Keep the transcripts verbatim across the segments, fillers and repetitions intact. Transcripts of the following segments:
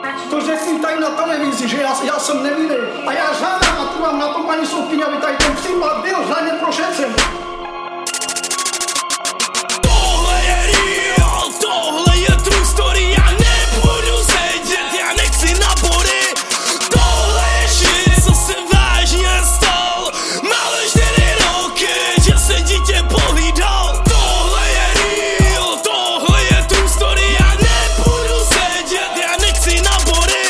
To řekni tady na televizi, že já, já jsem nevinný. A já žádám a trvám na tom, paní soudkyně, aby tady ten případ byl řádně prošetřen. Tohle je real, tohle je true story, já nebudu sedět, já nechci na body. Tohle je shit, co se vážně stal. Malé čtyři roky, že se dítě pohlídal. Tohle je real, tohle je true story, já nebudu sedět, já nechci na body.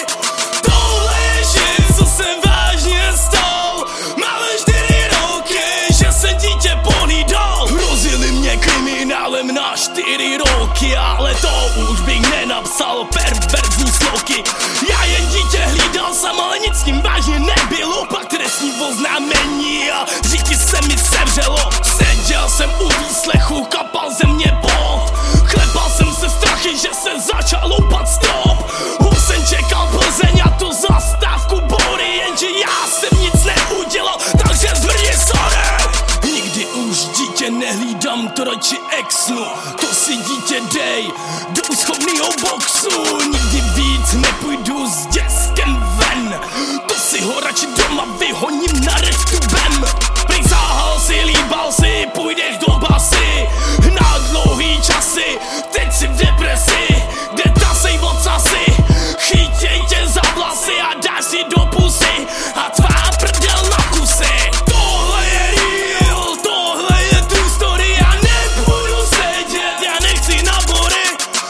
Tohle je shit, co se vážně stal. Malé čtyři roky, že se dítě pohlídal. Hrozili mě kriminálem na čtyři roky, ale to už bych nenapsal perverzní sloky. Já jen dítě hlídal sám, ale nic s tím vážně nebylo. Pak trestní oznámení a říky se mi sevřelo. Seděl jsem u výslechu, kapal ze mě pot. Klepal jsem se strachy, že se začal loupat stop. Husen čekal Plzeň a tu zastávku Bory, jenže já jsem nic neudělal, takže zvrni sorry. Nikdy už dítě nehlídám, to radši exnu. To si dítě dej do uschovnýho boxu. Nikdy víc nepůjdu s dětskem ven, to si ho radši doma vyhoním na reftubem. Přizahal si, líbal si, půjdeš do basy na dlouhý časy, teď si v depresi, kde tasej vocasy. Chytěj tě za vlasy a dáš si do pusy a tvá prdel na kusy. Tohle je real, tohle je true story, já nebudu sedět, já nechci na body.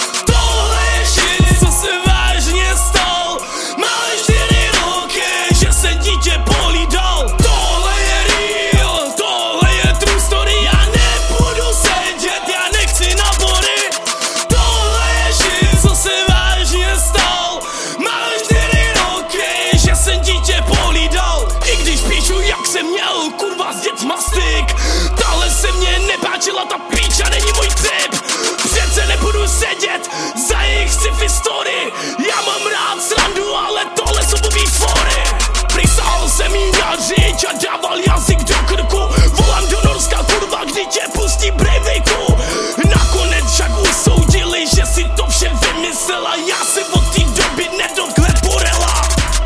Tohle je shit, co se vážně stal. Malé čtyři roky, že se dítě pohlídal. Tohle je real, tohle je true story, já nebudu sedět, já nechci na body. Tohle je shit, co se vážně stal. Malé čtyři roky, že jsem dítě pohlídal. I když píšu, jak jsem měl kurva s dětma styk, tahle se mně nepáčila, ta píča není můj typ. Přece nebudu sedět za jejich sci-fi story. Já mám rád srandu, ale tohle jsou blbý fory. Přisahal jsem jí na řiď a dával jazyk do krku. Volám do Norska, kurva, kdy tě pustí Breiviku. Nakonec však usoudili, že si to vše vymyslela. Já se od té doby nedotkle Borela.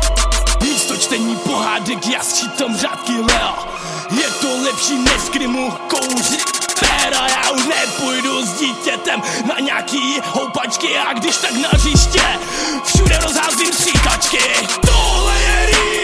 Místo čtení pohádek já sčítám řádky Lea. Je to lepší než v Krymu kouřit péra. Já už nepůjdu s dítětem na nějaký houpačky, a když tak na hřiště všude rozházím stříkačky. Tohle je real.